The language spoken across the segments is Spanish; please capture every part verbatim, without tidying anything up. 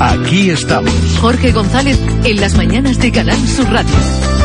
Aquí estamos. Jorge González en las mañanas de Canal Sur Radio.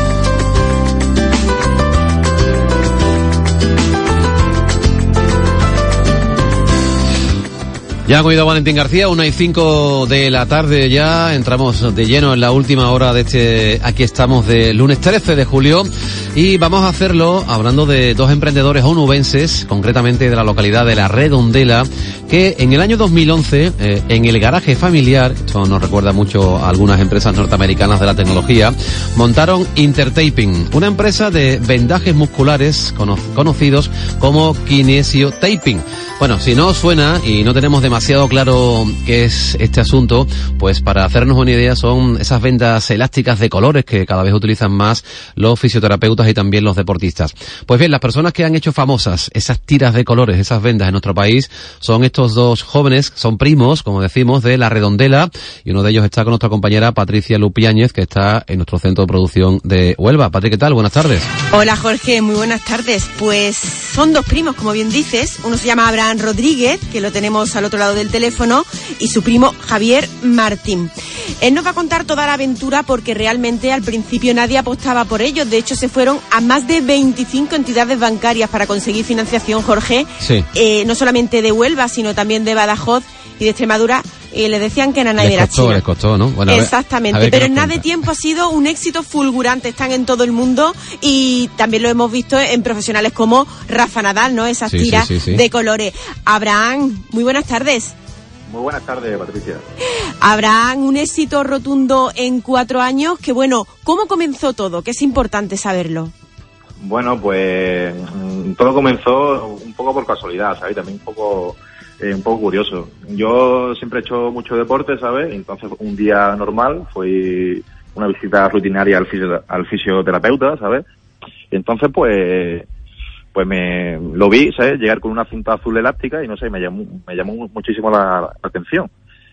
Ya han oído a Valentín García, una y cinco de la tarde ya, entramos de lleno en la última hora de este, aquí estamos, de lunes trece de julio, y vamos a hacerlo hablando de dos emprendedores onubenses, concretamente de la localidad de La Redondela, que en el año dos mil once, eh, en el garaje familiar, esto nos recuerda mucho a algunas empresas norteamericanas de la tecnología, montaron Intertaping, una empresa de vendajes musculares cono- conocidos como Kinesiotaping. Bueno, si no os suena y no tenemos demasiado claro qué es este asunto, pues para hacernos una idea son esas vendas elásticas de colores que cada vez utilizan más los fisioterapeutas y también los deportistas. Pues bien, las personas que han hecho famosas esas tiras de colores, esas vendas en nuestro país, son estos dos jóvenes, son primos, como decimos, de La Redondela, y uno de ellos está con nuestra compañera Patricia Lupiáñez, que está en nuestro centro de producción de Huelva. Patri, ¿qué tal? Buenas tardes. Hola Jorge, muy buenas tardes. Pues son dos primos, como bien dices. Uno se llama Abraham Rodríguez, que lo tenemos al otro lado del teléfono, y su primo Javier Martín. Él nos va a contar toda la aventura porque realmente al principio nadie apostaba por ellos. De hecho, se fueron a más de veinticinco entidades bancarias para conseguir financiación, Jorge. Sí. Eh, no solamente de Huelva, sino también de Badajoz y de Extremadura. Y le decían que era nadie de la China. Les costó, ¿no? Bueno, a ver, exactamente, a ver pero en nada de tiempo ha sido un éxito fulgurante. Están en todo el mundo y también lo hemos visto en profesionales como Rafa Nadal, ¿no? Esas sí, tiras sí, sí, sí. de colores. Abraham, muy buenas tardes. Muy buenas tardes, Patricia. Abraham, un éxito rotundo en cuatro años. Que bueno, ¿cómo comenzó todo? Que es importante saberlo. Bueno, pues todo comenzó un poco por casualidad, ¿sabes? También un poco eh, un poco curioso. Yo siempre he hecho mucho deporte, ¿sabes? Entonces un día normal fue una visita rutinaria al, fisio, al fisioterapeuta, ¿sabes? Y entonces pues pues me lo vi, ¿sabes? Llegar con una cinta azul elástica y no sé, me llamó me llamó muchísimo la, la atención.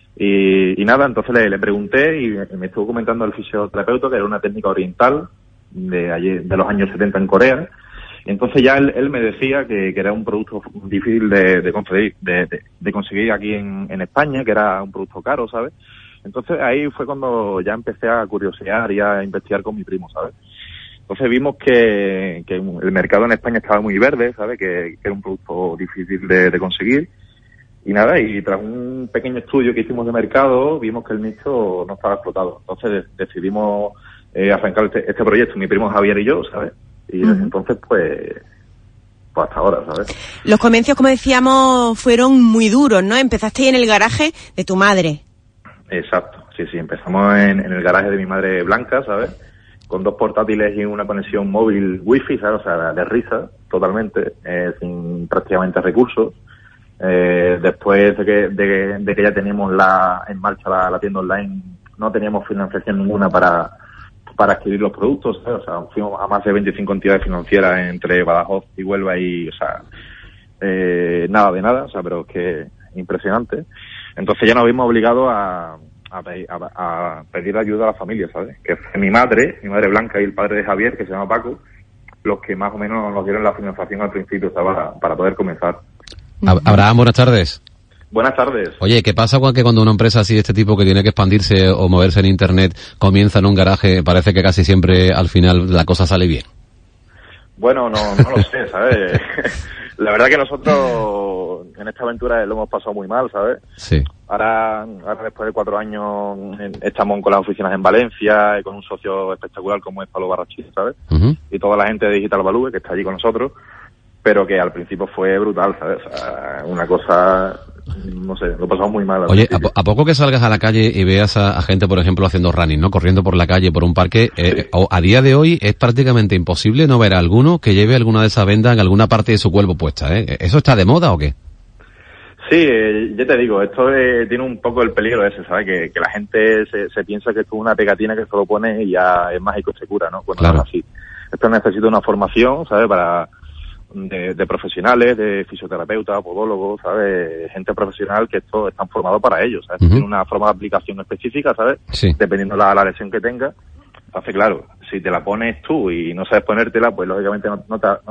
Y, y nada, entonces le, le pregunté y me estuvo comentando el fisioterapeuta que era una técnica oriental de ayer, de los años setenta en Corea. Y entonces ya él, él me decía que, que era un producto difícil de, de conseguir de, de, de conseguir aquí en, en España, que era un producto caro, ¿sabes? Entonces ahí fue cuando ya empecé a curiosear y a investigar con mi primo, ¿sabes? Entonces vimos que, que el mercado en España estaba muy verde, ¿sabes? Que, que era un producto difícil de, de conseguir. Y nada, y tras un pequeño estudio que hicimos de mercado, vimos que el nicho no estaba explotado. Entonces decidimos eh, arrancar este, este proyecto, mi primo Javier y yo, ¿sabes? Y desde uh-huh. entonces, pues, pues hasta ahora, ¿sabes? Los comienzos, como decíamos, fueron muy duros, ¿no? Empezaste ahí en el garaje de tu madre. Exacto, sí, sí. Empezamos en, en el garaje de mi madre Blanca, ¿sabes? Con dos portátiles y una conexión móvil wifi, ¿sabes? O sea, de risa, totalmente, eh, sin prácticamente recursos. Eh, después de que, de, de que ya teníamos la, en marcha la, la tienda online, no teníamos financiación ninguna para, para adquirir los productos, ¿sabes? O sea, fuimos a más de veinticinco entidades financieras entre Badajoz y Huelva y, o sea, eh, nada de nada, o sea, pero es que impresionante. Entonces ya nos vimos obligados a, a, a, a pedir ayuda a la familia, ¿sabes? Que fue mi madre, mi madre Blanca y el padre de Javier, que se llama Paco, los que más o menos nos dieron la financiación al principio, ¿sabes? Para, para poder comenzar. Abraham, buenas tardes. Buenas tardes. Oye, ¿qué pasa cuando, cuando una empresa así de este tipo que tiene que expandirse o moverse en internet comienza en un garaje? Parece que casi siempre al final la cosa sale bien. Bueno, no, no lo sé, ¿sabes? La verdad que nosotros en esta aventura lo hemos pasado muy mal, ¿sabes? Sí. Ahora, ahora después de cuatro años estamos con las oficinas en Valencia y con un socio espectacular como es Pablo Barrachín, ¿sabes? Uh-huh. Y toda la gente de Digital Value que está allí con nosotros, pero que al principio fue brutal, ¿sabes? O sea, una cosa, no sé, lo pasamos muy mal. Oye, a, po- a poco que salgas a la calle y veas a, a gente, por ejemplo, haciendo running, ¿no? Corriendo por la calle, por un parque, eh, sí. a día de hoy es prácticamente imposible no ver a alguno que lleve alguna de esas vendas en alguna parte de su cuerpo puesta, ¿eh? ¿Eso está de moda o qué? Sí, eh, yo te digo, esto eh, tiene un poco el peligro ese, ¿sabes? Que, que la gente se, se piensa que esto es una pegatina que se lo pone y ya es mágico y se cura, ¿no? Bueno, claro. No es así. Esto necesita una formación, ¿sabes? Para De, de profesionales, de fisioterapeutas, podólogos, ¿sabes? Gente profesional que esto están formados para ello, ¿sabes? Uh-huh. Tiene una forma de aplicación específica, ¿sabes? Sí. Dependiendo la, la lesión que tenga. Entonces, claro, si te la pones tú y no sabes ponértela, pues lógicamente no, no, te, no,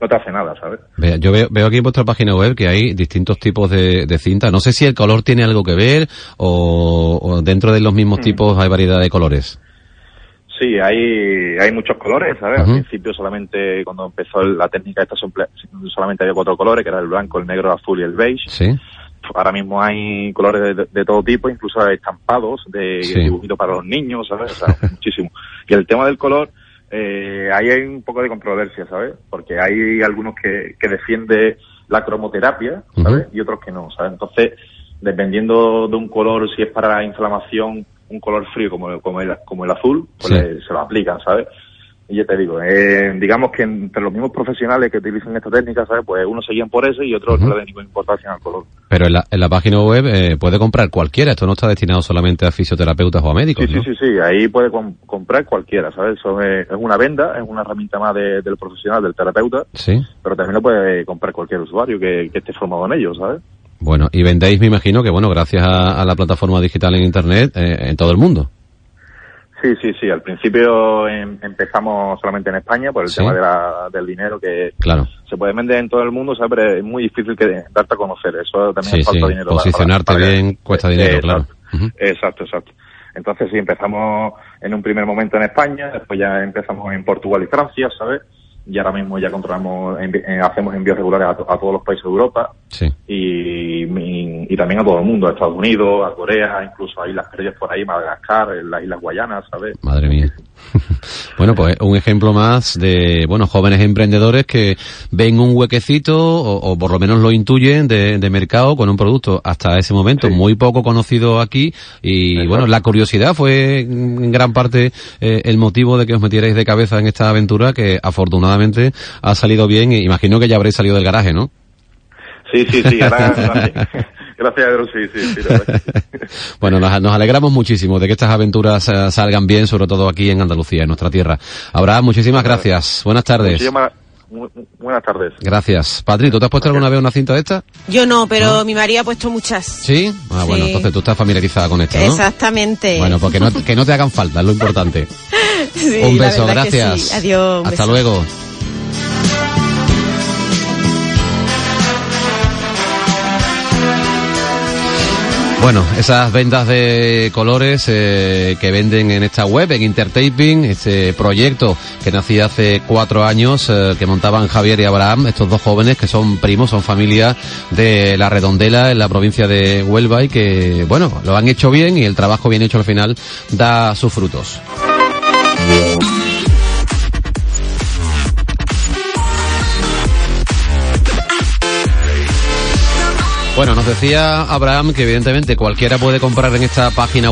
no te hace nada, ¿sabes? Vea, yo veo, veo aquí en vuestra página web que hay distintos tipos de, de cinta. No sé si el color tiene algo que ver o, o dentro de los mismos mm. tipos hay variedad de colores. Sí, hay hay muchos colores, ¿sabes? Uh-huh. Al principio solamente, cuando empezó la técnica esta, solamente había cuatro colores, que era el blanco, el negro, el azul y el beige. Sí. Ahora mismo hay colores de, de todo tipo, incluso estampados de sí. dibujitos para los niños, ¿sabes? O sea, muchísimo. Y el tema del color, eh, ahí hay un poco de controversia, ¿sabes? Porque hay algunos que, que defienden la cromoterapia, ¿sabes? Uh-huh. Y otros que no, ¿sabes? Entonces, dependiendo de un color, si es para la inflamación, un color frío como, como, el, como el azul, pues sí. le, se lo aplican, ¿sabes? Y yo te digo, eh, digamos que entre los mismos profesionales que utilizan esta técnica, ¿sabes? Pues unos se guían por eso y otros uh-huh. no le dan ninguna importancia al color. Pero en la, en la página web eh, puede comprar cualquiera, esto no está destinado solamente a fisioterapeutas o a médicos, sí, ¿no? Sí, sí, sí, ahí puede com- comprar cualquiera, ¿sabes? Eso es, es una venda, es una herramienta más de, del profesional, del terapeuta, sí. pero también lo puede comprar cualquier usuario que, que esté formado en ello, ¿sabes? Bueno, y vendéis, me imagino, que bueno, gracias a, a la plataforma digital en Internet, eh, en todo el mundo. Sí, sí, sí. Al principio em, empezamos solamente en España por el ¿sí? tema de la, del dinero, que claro. se puede vender en todo el mundo, ¿sabes? Pero es muy difícil que darte a conocer. Eso también sí, falta sí. dinero. Posicionarte para, para, para bien cuesta dinero, eh, claro. Exacto. Uh-huh. exacto, exacto. Entonces sí, empezamos en un primer momento en España, después ya empezamos en Portugal y Francia, ¿sabes? Y ahora mismo ya controlamos, envi- eh, hacemos envíos regulares a, to- a todos los países de Europa sí. y, y, y también a todo el mundo, a Estados Unidos, a Corea, incluso a Islas Pereyes por ahí, Madagascar, en las Islas Guayanas, ¿sabes? Madre mía. Bueno, pues un ejemplo más de, bueno, jóvenes emprendedores que ven un huequecito o, o por lo menos lo intuyen de, de mercado con un producto hasta ese momento sí. muy poco conocido aquí y exacto. Bueno, la curiosidad fue en gran parte eh, el motivo de que os metierais de cabeza en esta aventura que afortunadamente ha salido bien y imagino que ya habréis salido del garaje, ¿no? Sí, sí, sí, ahora, gracias, gracias a Dios, sí, sí, sí. Bueno, nos, nos alegramos muchísimo de que estas aventuras uh, salgan bien, sobre todo aquí en Andalucía, en nuestra tierra. Abraham, muchísimas gracias. Buenas tardes. Muchísimas, muy, buenas tardes. Gracias. Patri, ¿tú te has puesto gracias. alguna vez una cinta de esta? Yo no, pero ¿no? Mi marido ha puesto muchas. ¿Sí? Ah, sí. Bueno, entonces tú estás familiarizada con esto, ¿no? Exactamente. Bueno, porque no, que no te hagan falta, es lo importante. Sí, un beso, gracias. Sí. Adiós. Hasta beso. luego. Bueno, esas ventas de colores eh, que venden en esta web, en Intertaping, este proyecto que nacía hace cuatro años, eh, que montaban Javier y Abraham, estos dos jóvenes que son primos, son familia de La Redondela, en la provincia de Huelva, y que, bueno, lo han hecho bien y el trabajo bien hecho al final da sus frutos. Bueno, nos decía Abraham que evidentemente cualquiera puede comprar en esta página